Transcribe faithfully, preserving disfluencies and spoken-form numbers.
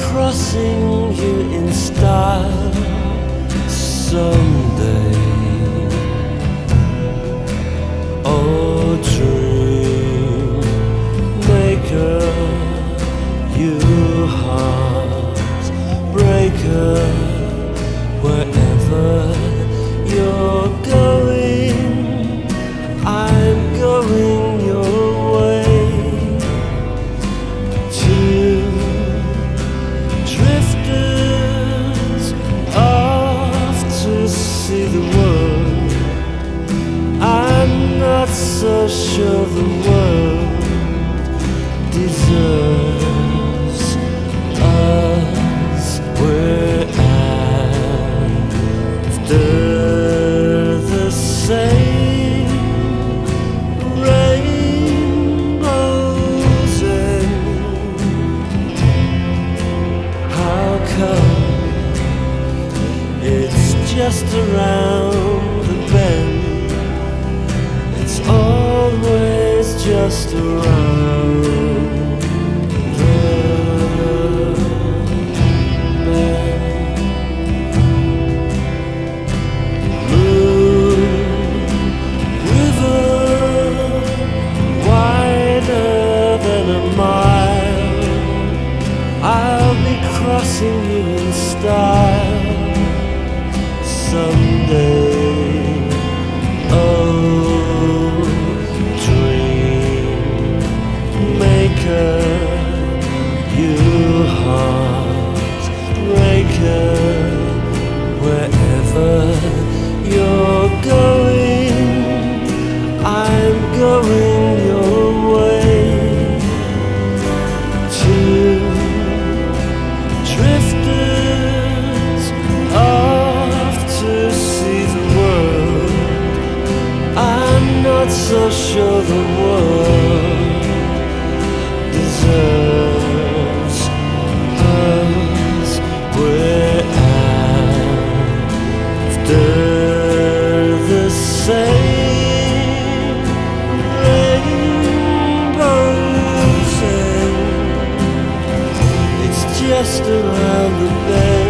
crossing you in style someday. Oh, dream maker, you heartbreaker, wherever you're going, I'm going your way. Two drifters off to see the world. I'm not so sure the world deserves us. We're after the same rainbows, and how come it's just around the bend? It's always just around the bend. Blue river, wider than a mile, I'll be crossing you in style someday. Oh, dream maker, you heartbreaker, wherever you're going, I'm going your way. Two drifters off to see the world. I'm not so sure the world deserves us. We're after the same rainbows, and it's just around the bend.